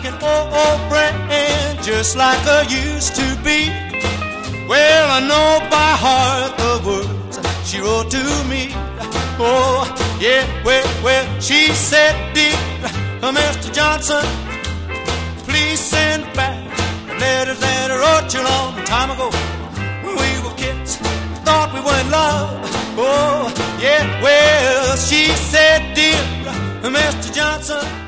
an old friend, just like I used to be. Well, I know by heart the words she wrote to me. Oh, yeah, well, she said, dear Mr. Johnson, please send back the letters that I wrote you a long time ago. When we were kids, thought we were in love. Oh, yeah, well, she said, dear Mr. Johnson,